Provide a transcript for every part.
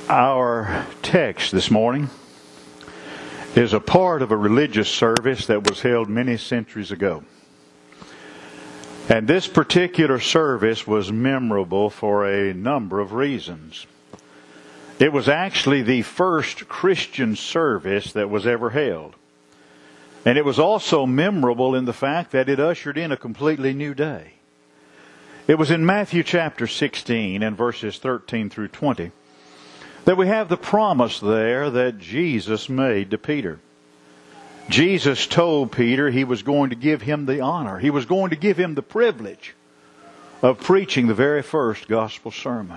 Our text this morning is a part of a religious service that was held many centuries ago. And this particular service was memorable for a number of reasons. It was actually the first Christian service that was ever held. And it was also memorable in the fact that it ushered in a completely new day. It was in Matthew chapter 16 and verses 13 through 20 that we have the promise there that Jesus made to Peter. Jesus told Peter he was going to give him the honor. He was going to give him the privilege of preaching the very first gospel sermon.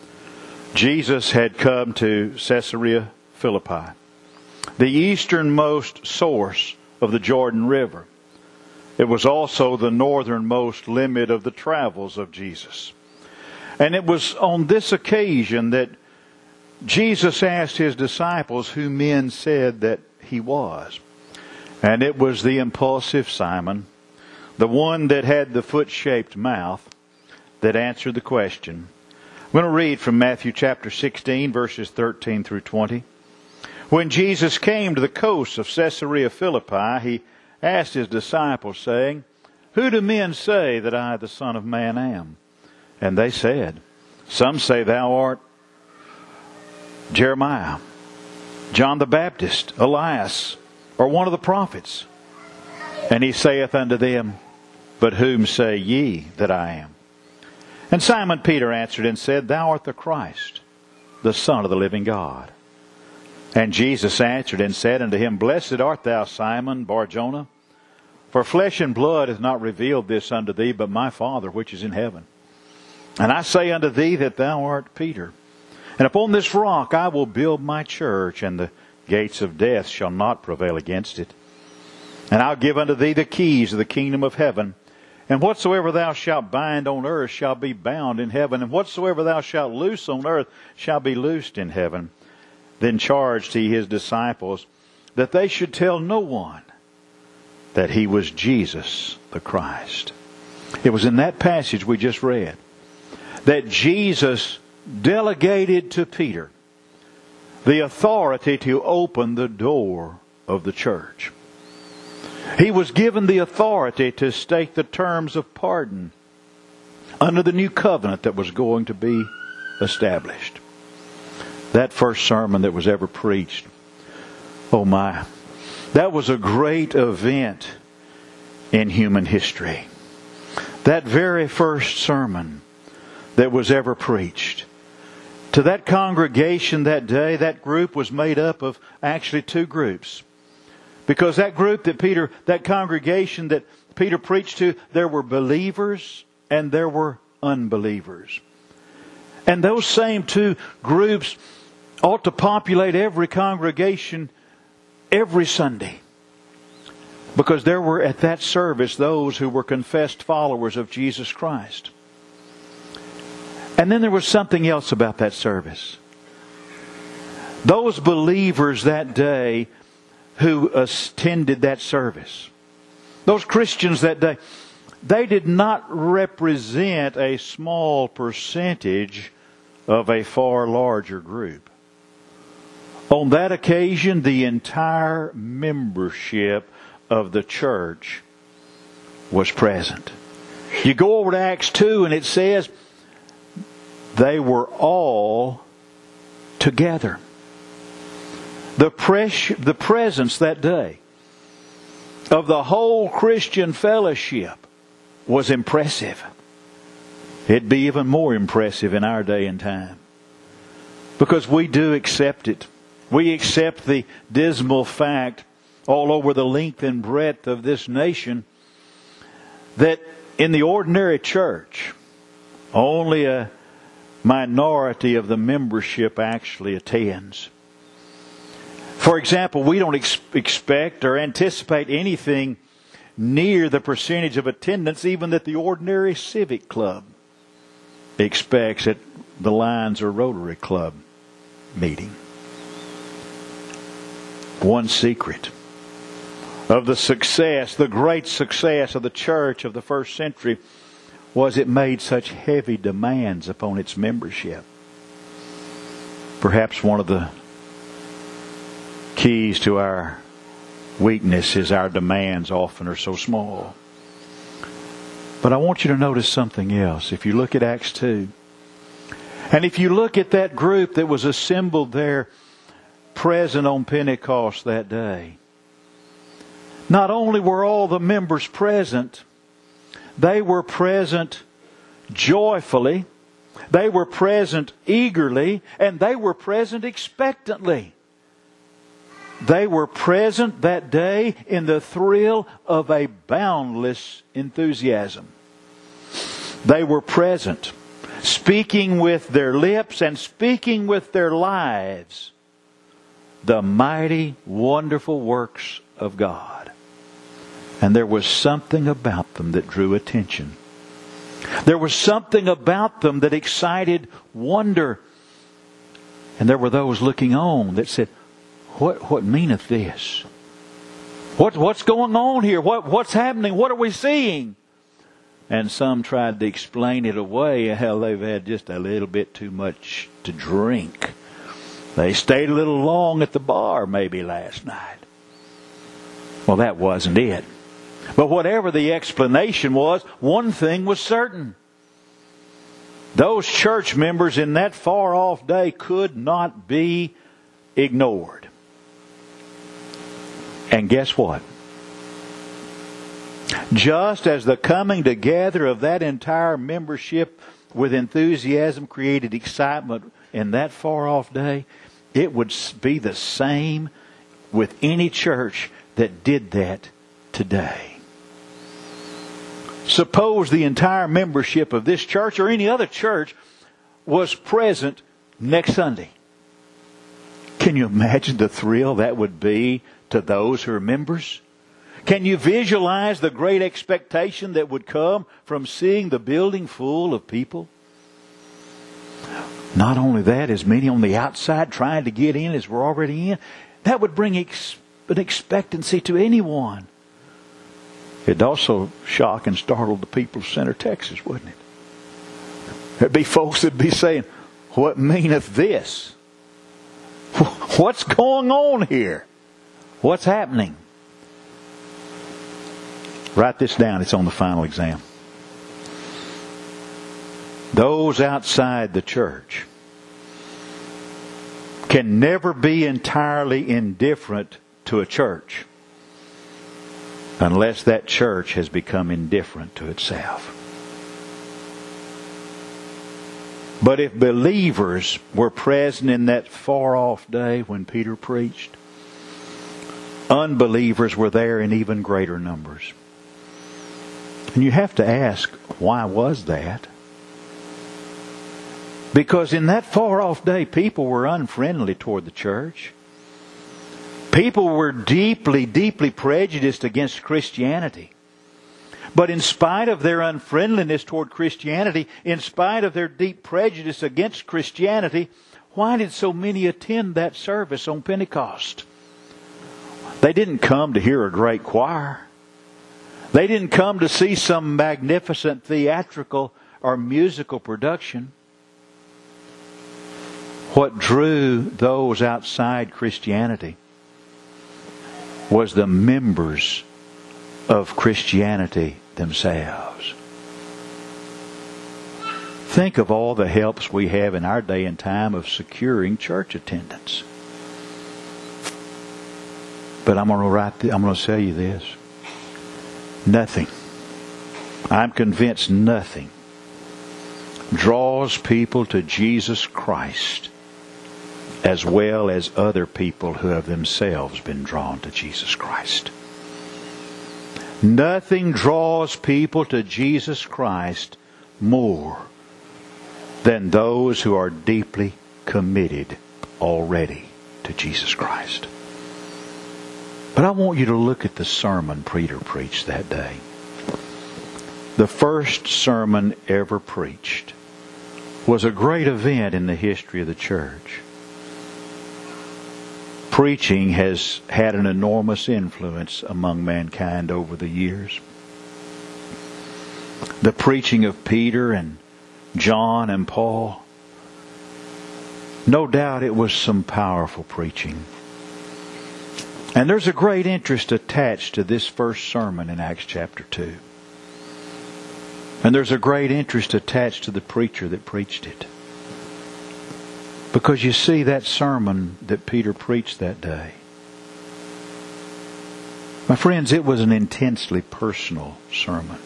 Jesus had come to Caesarea Philippi, the easternmost source of the Jordan River. It was also the northernmost limit of the travels of Jesus. And it was on this occasion that Jesus asked his disciples who men said that he was. And it was the impulsive Simon, the one that had the foot-shaped mouth, that answered the question. I'm going to read from Matthew chapter 16, verses 13 through 20. When Jesus came to the coast of Caesarea Philippi, he asked his disciples, saying, "Who do men say that I, the Son of Man, am?" And they said, "Some say thou art Jeremiah, John the Baptist, Elias, or one of the prophets." And he saith unto them, "But whom say ye that I am?" And Simon Peter answered and said, "Thou art the Christ, the Son of the living God." And Jesus answered and said unto him, "Blessed art thou, Simon Bar-Jonah, for flesh and blood hath not revealed this unto thee, but my Father which is in heaven. And I say unto thee that thou art Peter, and upon this rock I will build my church, and the gates of death shall not prevail against it. And I'll give unto thee the keys of the kingdom of heaven. And whatsoever thou shalt bind on earth shall be bound in heaven, and whatsoever thou shalt loose on earth shall be loosed in heaven." Then charged he his disciples that they should tell no one that he was Jesus the Christ. It was in that passage we just read that Jesus delegated to Peter the authority to open the door of the church. He was given the authority to state the terms of pardon under the new covenant that was going to be established. That first sermon that was ever preached, oh my, that was a great event in human history. That very first sermon that was ever preached. To that congregation that day, that group was made up of actually two groups. Because that group that congregation that Peter preached to, there were believers and there were unbelievers. And those same two groups ought to populate every congregation every Sunday. Because there were at that service those who were confessed followers of Jesus Christ. And then there was something else about that service. Those believers that day who attended that service, those Christians that day, they did not represent a small percentage of a far larger group. On that occasion, the entire membership of the church was present. You go over to Acts 2 and it says they were all together. The presence that day of the whole Christian fellowship was impressive. It'd be even more impressive in our day and time. Because we do accept it. We accept the dismal fact all over the length and breadth of this nation that in the ordinary church, only a minority of the membership actually attends. For example, we don't expect or anticipate anything near the percentage of attendance even that the ordinary civic club expects at the Lions or Rotary Club meeting. One secret of the success, the great success of the church of the first century, was it made such heavy demands upon its membership. Perhaps one of the keys to our weakness is our demands often are so small. But I want you to notice something else. If you look at Acts 2, and if you look at that group that was assembled there, present on Pentecost that day, not only were all the members present, they were present joyfully, they were present eagerly, and they were present expectantly. They were present that day in the thrill of a boundless enthusiasm. They were present, speaking with their lips and speaking with their lives the mighty, wonderful works of God. And there was something about them that drew attention. There was something about them that excited wonder. And there were those looking on that said, What meaneth this? What's going on here? What's happening? What are we seeing? And some tried to explain it away. Hell, they've had just a little bit too much to drink. They stayed a little long at the bar maybe last night. Well, that wasn't it. But whatever the explanation was, one thing was certain. Those church members in that far-off day could not be ignored. And guess what? Just as the coming together of that entire membership with enthusiasm created excitement in that far-off day, it would be the same with any church that did that today. Suppose the entire membership of this church or any other church was present next Sunday. Can you imagine the thrill that would be to those who are members? Can you visualize the great expectation that would come from seeing the building full of people? Not only that, as many on the outside trying to get in as we're already in, that would bring an expectancy to anyone. It'd also shock and startle the people of Center, Texas, wouldn't it? There'd be folks that'd be saying, what meaneth this? What's going on here? What's happening? Write this down. It's on the final exam. Those outside the church can never be entirely indifferent to a church unless that church has become indifferent to itself. But if believers were present in that far-off day when Peter preached, unbelievers were there in even greater numbers. And you have to ask, why was that? Because in that far-off day, people were unfriendly toward the church. People were deeply, deeply prejudiced against Christianity. But in spite of their unfriendliness toward Christianity, in spite of their deep prejudice against Christianity, why did so many attend that service on Pentecost? They didn't come to hear a great choir. They didn't come to see some magnificent theatrical or musical production. What drew those outside Christianity was the members of Christianity themselves. Think of all the helps we have in our day and time of securing church attendance. But I'm going to tell you this. Nothing. I'm convinced nothing draws people to Jesus Christ as well as other people who have themselves been drawn to Jesus Christ. Nothing draws people to Jesus Christ more than those who are deeply committed already to Jesus Christ. But I want you to look at the sermon Peter preached that day. The first sermon ever preached was a great event in the history of the church. Preaching has had an enormous influence among mankind over the years. The preaching of Peter and John and Paul No doubt it was some powerful preaching. And there's a great interest attached to this first sermon in Acts chapter 2. And there's a great interest attached to the preacher that preached it. Because you see, that sermon that Peter preached that day, my friends, it was an intensely personal sermon.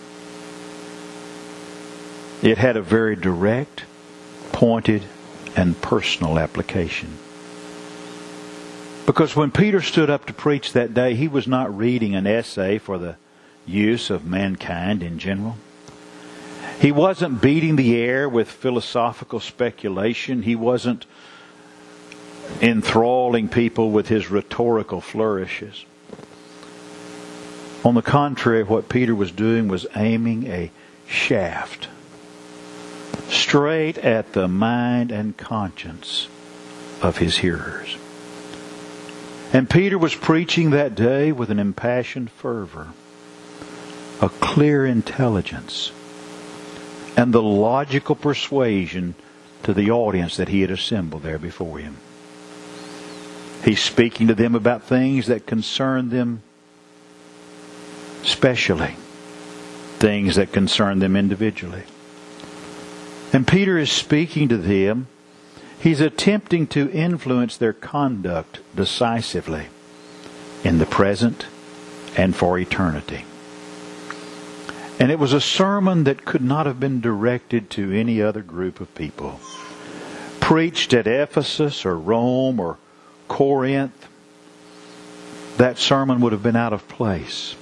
It had a very direct, pointed, and personal application. Because when Peter stood up to preach that day, he was not reading an essay for the use of mankind in general. He wasn't beating the air with philosophical speculation. He wasn't enthralling people with his rhetorical flourishes. On the contrary, what Peter was doing was aiming a shaft straight at the mind and conscience of his hearers. And Peter was preaching that day with an impassioned fervor, a clear intelligence, and the logical persuasion to the audience that he had assembled there before him. He's speaking to them about things that concern them specially, things that concern them individually. And Peter is speaking to them. He's attempting to influence their conduct decisively in the present and for eternity. And it was a sermon that could not have been directed to any other group of people. Preached at Ephesus or Rome or Corinth, that sermon would have been out of place.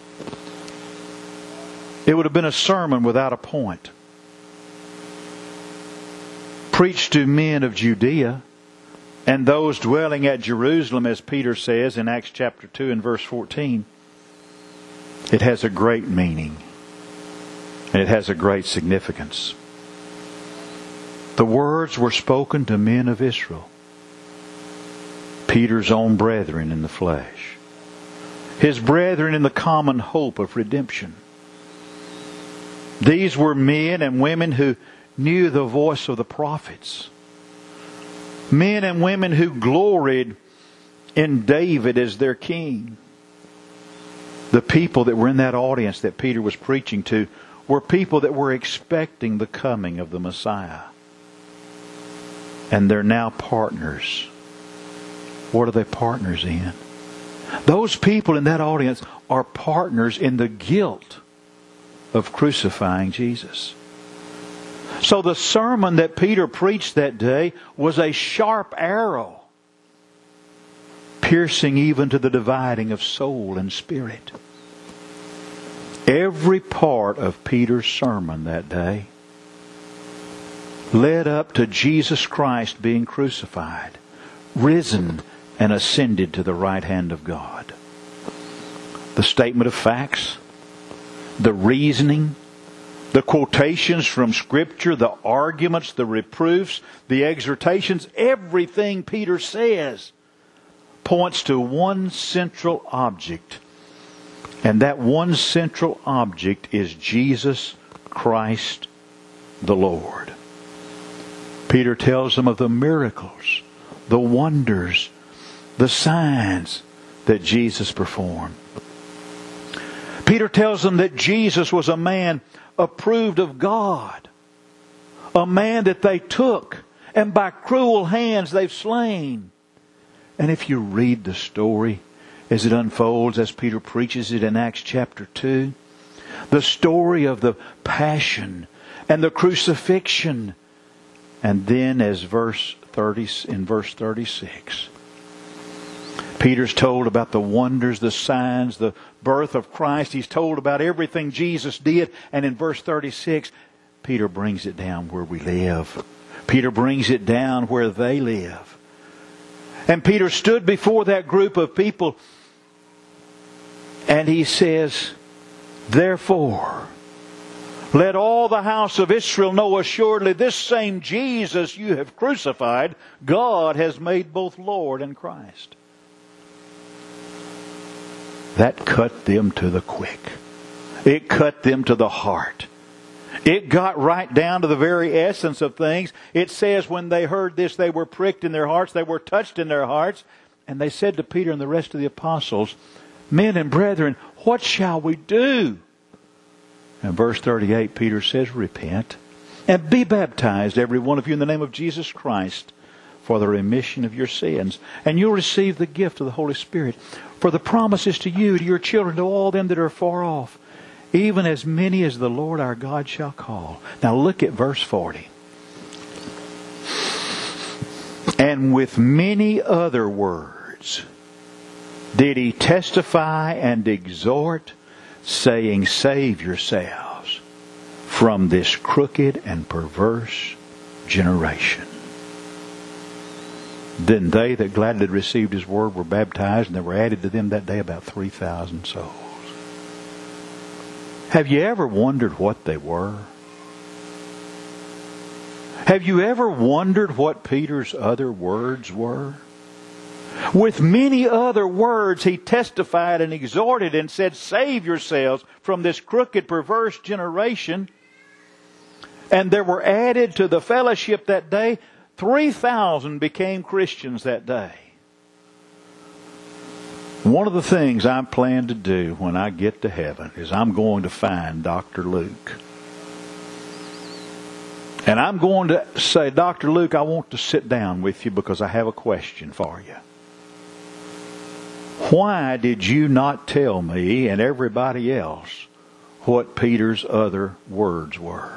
It would have been a sermon without a point. Preached to men of Judea and those dwelling at Jerusalem, as Peter says in Acts chapter 2 and verse 14, it has a great meaning and it has a great significance. The words were spoken to men of Israel, Peter's own brethren in the flesh, his brethren in the common hope of redemption. These were men and women who knew the voice of the prophets. Men and women who gloried in David as their king. The people that were in that audience that Peter was preaching to were people that were expecting the coming of the Messiah. And they're now partners. What are they partners in? Those people in that audience are partners in the guilt of crucifying Jesus. So the sermon that Peter preached that day was a sharp arrow, piercing even to the dividing of soul and spirit. Every part of Peter's sermon that day led up to Jesus Christ being crucified, risen, and ascended to the right hand of God. The statement of facts, the reasoning, the quotations from Scripture, the arguments, the reproofs, the exhortations, everything Peter says points to one central object. And that one central object is Jesus Christ the Lord. Peter tells them of the miracles, the wonders, the signs that Jesus performed. Peter tells them that Jesus was a man approved of God. A man that they took and by cruel hands they've slain. And if you read the story as it unfolds, as Peter preaches it in Acts chapter 2, the story of the passion and the crucifixion. And then in verse 36, Peter's told about the wonders, the signs, the birth of Christ. He's told about everything Jesus did. And in verse 36, Peter brings it down where we live. Peter brings it down where they live. And Peter stood before that group of people and he says, "Therefore, let all the house of Israel know assuredly this same Jesus you have crucified, God has made both Lord and Christ." That cut them to the quick. It cut them to the heart. It got right down to the very essence of things. It says when they heard this, they were pricked in their hearts, they were touched in their hearts, and they said to Peter and the rest of the apostles, "Men and brethren, what shall we do?" And verse 38, Peter says, "Repent and be baptized, every one of you, in the name of Jesus Christ, for the remission of your sins. And you'll receive the gift of the Holy Spirit. For the promise is to you, to your children, to all them that are far off, even as many as the Lord our God shall call." Now look at verse 40. "And with many other words did he testify and exhort, saying, Save yourselves from this crooked and perverse generation. Then they that gladly received his word were baptized, and there were added to them that day about 3,000 souls." Have you ever wondered what they were? Have you ever wondered what Peter's other words were? With many other words he testified and exhorted and said, "Save yourselves from this crooked, perverse generation." And there were added to the fellowship that day 3,000 became Christians that day. One of the things I plan to do when I get to heaven is I'm going to find Dr. Luke. And I'm going to say, "Dr. Luke, I want to sit down with you because I have a question for you. Why did you not tell me and everybody else what Peter's other words were?"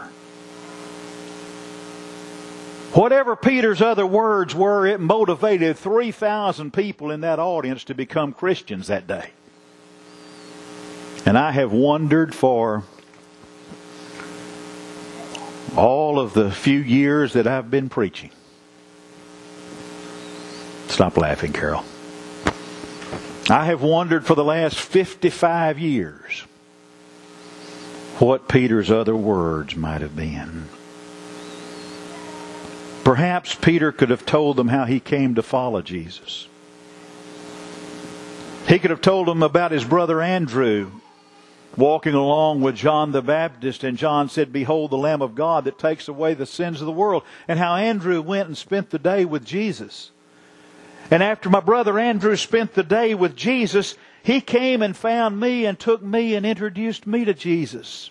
Whatever Peter's other words were, it motivated 3,000 people in that audience to become Christians that day. And I have wondered for all of the few years that I've been preaching. Stop laughing, Carol. I have wondered for the last 55 years what Peter's other words might have been. Perhaps Peter could have told them how he came to follow Jesus. He could have told them about his brother Andrew walking along with John the Baptist, and John said, "Behold the Lamb of God that takes away the sins of the world," and how Andrew went and spent the day with Jesus. And after my brother Andrew spent the day with Jesus, he came and found me and took me and introduced me to Jesus.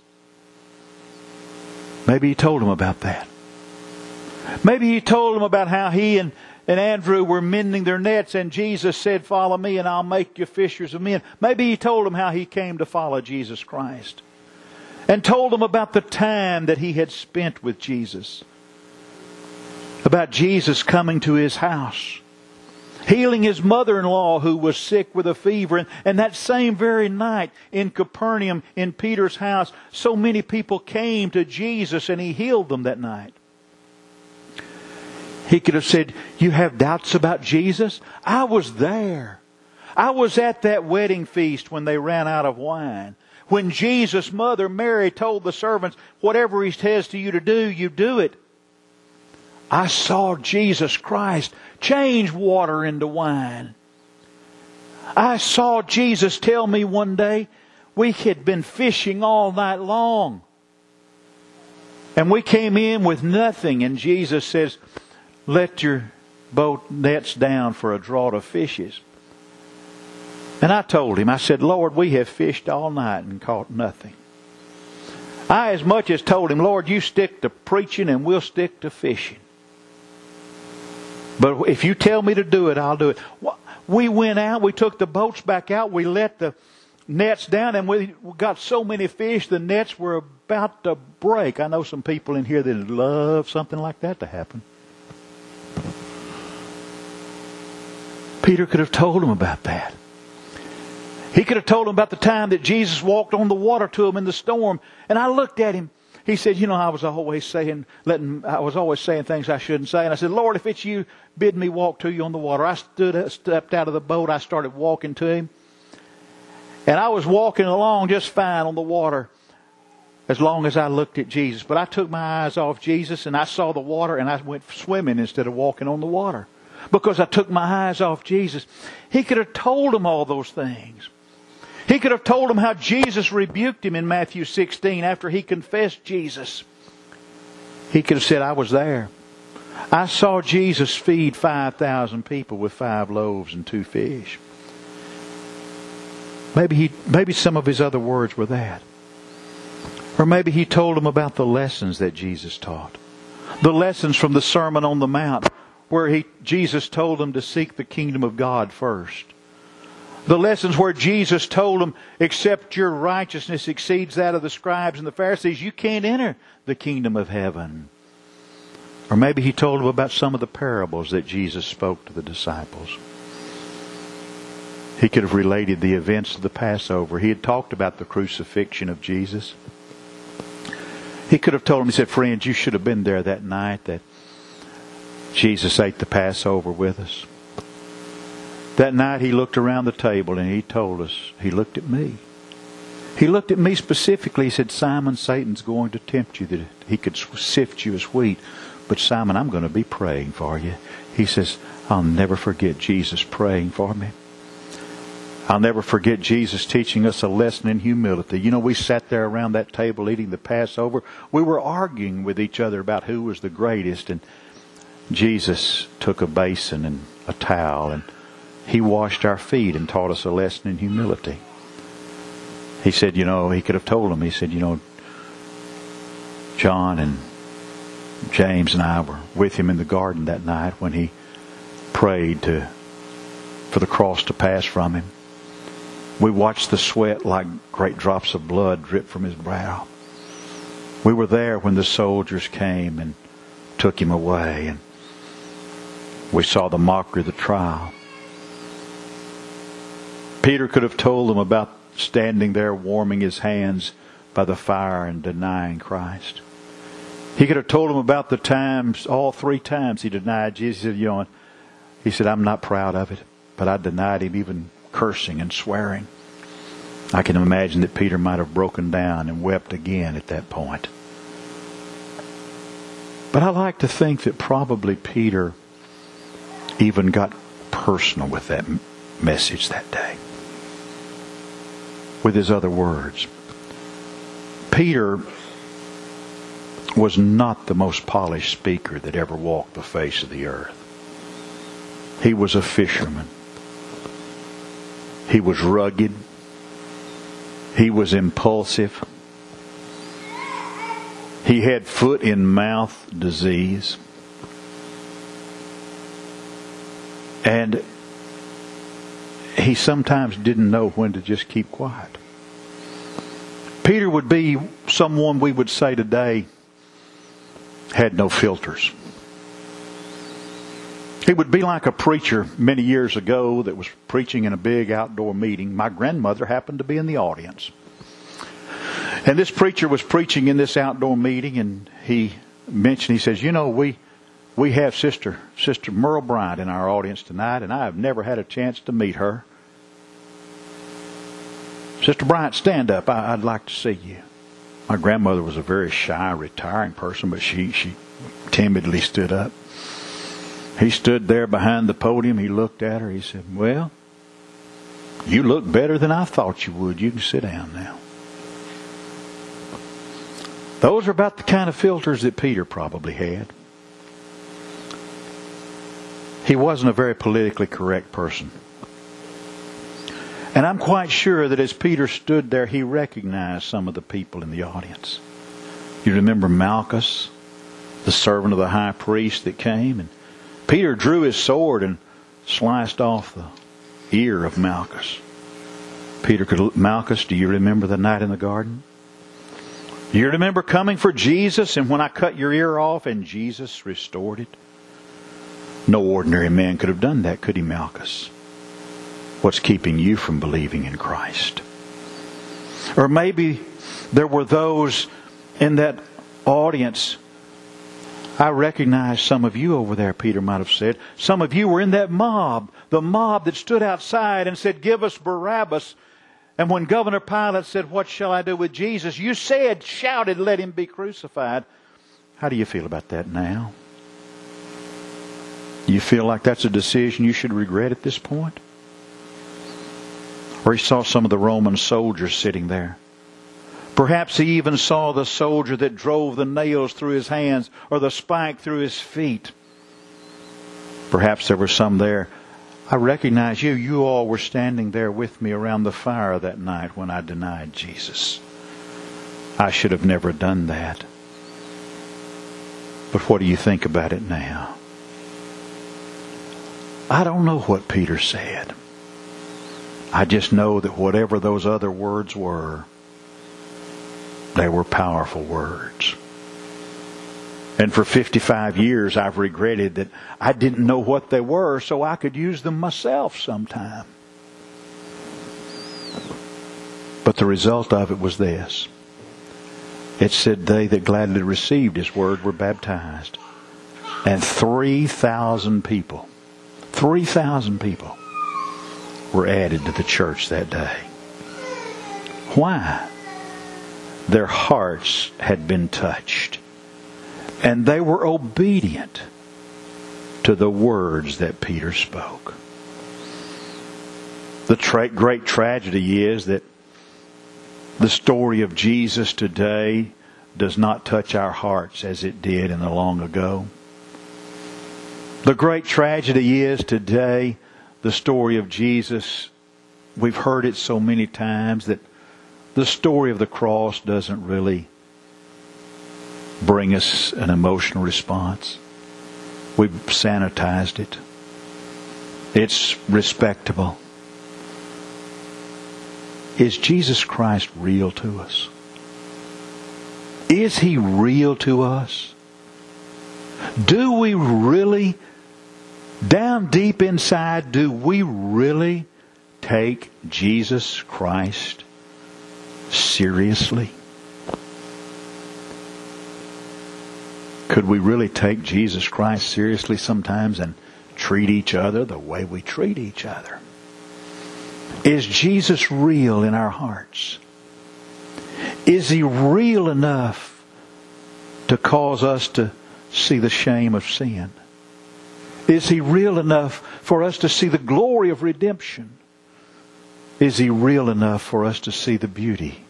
Maybe he told them about that. Maybe he told them about how he and Andrew were mending their nets, and Jesus said, "Follow me and I'll make you fishers of men." Maybe he told them how he came to follow Jesus Christ. And told them about the time that he had spent with Jesus. About Jesus coming to his house. Healing his mother-in-law who was sick with a fever. And that same very night in Capernaum, in Peter's house, so many people came to Jesus and he healed them that night. He could have said, "You have doubts about Jesus? I was there. I was at that wedding feast when they ran out of wine. When Jesus' mother Mary told the servants, 'Whatever he says to you to do, you do it.' I saw Jesus Christ change water into wine. I saw Jesus tell me one day, we had been fishing all night long. And we came in with nothing, and Jesus says, 'Let your boat nets down for a draught of fishes.' And I told him, I said, 'Lord, we have fished all night and caught nothing.' I as much as told him, 'Lord, you stick to preaching and we'll stick to fishing. But if you tell me to do it, I'll do it.' We went out, we took the boats back out, we let the nets down, and we got so many fish, the nets were about to break. I know some people in here that would love something like that to happen. Peter could have told him about that. He could have told him about the time that Jesus walked on the water to him in the storm. And I looked at him. He said, I was always saying things I shouldn't say. And I said, Lord, if it's you, bid me walk to you on the water. I stepped out of the boat. I started walking to him. And I was walking along just fine on the water as long as I looked at Jesus. But I took my eyes off Jesus and I saw the water and I went swimming instead of walking on the water. Because I took my eyes off Jesus. He could have told him all those things. He could have told them how Jesus rebuked him in Matthew 16 after he confessed Jesus. He could have said, I was there. I saw Jesus feed 5,000 people with 5 loaves and 2 fish. Maybe some of his other words were that. Or maybe he told them about the lessons that Jesus taught. The lessons from the Sermon on the Mount, where Jesus told them to seek the kingdom of God first. The lessons where Jesus told them, except your righteousness exceeds that of the scribes and the Pharisees, you can't enter the kingdom of heaven. Or maybe he told them about some of the parables that Jesus spoke to the disciples. He could have related the events of the Passover. He had talked about the crucifixion of Jesus. He could have told them, he said, friends, you should have been there that night that Jesus ate the Passover with us. That night he looked around the table and he told us, he looked at me. He looked at me specifically. He said, Simon, Satan's going to tempt you that he could sift you as wheat. But Simon, I'm going to be praying for you. He says, I'll never forget Jesus praying for me. I'll never forget Jesus teaching us a lesson in humility. You know, we sat there around that table eating the Passover. We were arguing with each other about who was the greatest. And Jesus took a basin and a towel and He washed our feet and taught us a lesson in humility. He said, you know, he could have told them, he said, you know, John and James and I were with him in the garden that night when he prayed for the cross to pass from him. We watched the sweat like great drops of blood drip from his brow. We were there when the soldiers came and took him away, and we saw the mockery of the trial. Peter could have told them about standing there warming his hands by the fire and denying Christ. He could have told them about the times, all 3 times he denied Jesus. He said, I'm not proud of it, but I denied him, even cursing and swearing. I can imagine that Peter might have broken down and wept again at that point. But I like to think that probably Peter even got personal with that message that day. With his other words. Peter was not the most polished speaker that ever walked the face of the earth. He was a fisherman. He was rugged. He was impulsive. He had foot and mouth disease. And he sometimes didn't know when to just keep quiet. Peter would be someone we would say today had no filters. He would be like a preacher many years ago that was preaching in a big outdoor meeting. My grandmother happened to be in the audience. And this preacher was preaching in this outdoor meeting, and he says, you know, we have Sister Merle Bryant in our audience tonight, and I have never had a chance to meet her. Sister Bryant, stand up. I'd like to see you. My grandmother was a very shy, retiring person, but she timidly stood up. He stood there behind the podium. He looked at her. He said, well, you look better than I thought you would. You can sit down now. Those are about the kind of filters that Peter probably had. He wasn't a very politically correct person. And I'm quite sure that as Peter stood there, he recognized some of the people in the audience. You remember Malchus, the servant of the high priest that came? And Peter drew his sword and sliced off the ear of Malchus. Malchus, do you remember the night in the garden? Do you remember coming for Jesus and when I cut your ear off and Jesus restored it? No ordinary man could have done that, could he, Malchus? What's keeping you from believing in Christ? Or maybe there were those in that audience. I recognize some of you over there, Peter might have said. Some of you were in that mob. The mob that stood outside and said, give us Barabbas. And when Governor Pilate said, what shall I do with Jesus? You shouted, let him be crucified. How do you feel about that now? You feel like that's a decision you should regret at this point? Or he saw some of the Roman soldiers sitting there. Perhaps he even saw the soldier that drove the nails through his hands or the spike through his feet. Perhaps there were some there. I recognize you. You all were standing there with me around the fire that night when I denied Jesus. I should have never done that. But what do you think about it now? I don't know what Peter said. I just know that whatever those other words were, they were powerful words. And for 55 years I've regretted that I didn't know what they were so I could use them myself sometime. But the result of it was this. It said they that gladly received His word were baptized. And 3,000 people were added to the church that day. Why? Their hearts had been touched. And they were obedient to the words that Peter spoke. The great tragedy is that the story of Jesus today does not touch our hearts as it did in the long ago. The great tragedy is today the story of Jesus. We've heard it so many times that the story of the cross doesn't really bring us an emotional response. We've sanitized it. It's respectable. Is Jesus Christ real to us? Is He real to us? Do we really, down deep inside, do we really take Jesus Christ seriously? Could we really take Jesus Christ seriously sometimes and treat each other the way we treat each other? Is Jesus real in our hearts? Is He real enough to cause us to see the shame of sin? Is He real enough for us to see the glory of redemption? Is He real enough for us to see the beauty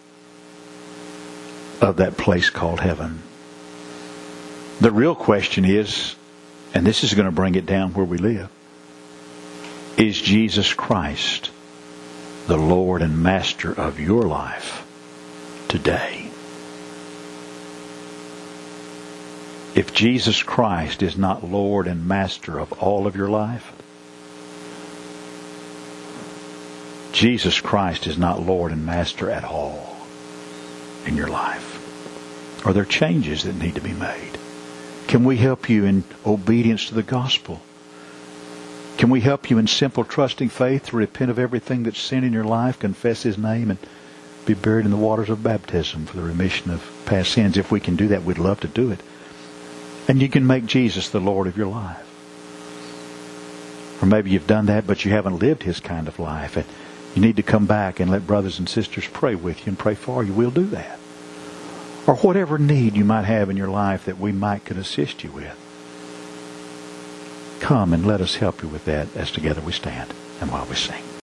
of that place called heaven? The real question is, and this is going to bring it down where we live, is Jesus Christ the Lord and Master of your life today? If Jesus Christ is not Lord and Master of all of your life, Jesus Christ is not Lord and Master at all in your life. Are there changes that need to be made? Can we help you in obedience to the gospel? Can we help you in simple trusting faith to repent of everything that's sin in your life, confess His name, and be buried in the waters of baptism for the remission of past sins? If we can do that, we'd love to do it. And you can make Jesus the Lord of your life. Or maybe you've done that, but you haven't lived His kind of life, and you need to come back and let brothers and sisters pray with you and pray for you. We'll do that. Or whatever need you might have in your life that we could assist you with. Come and let us help you with that as together we stand and while we sing.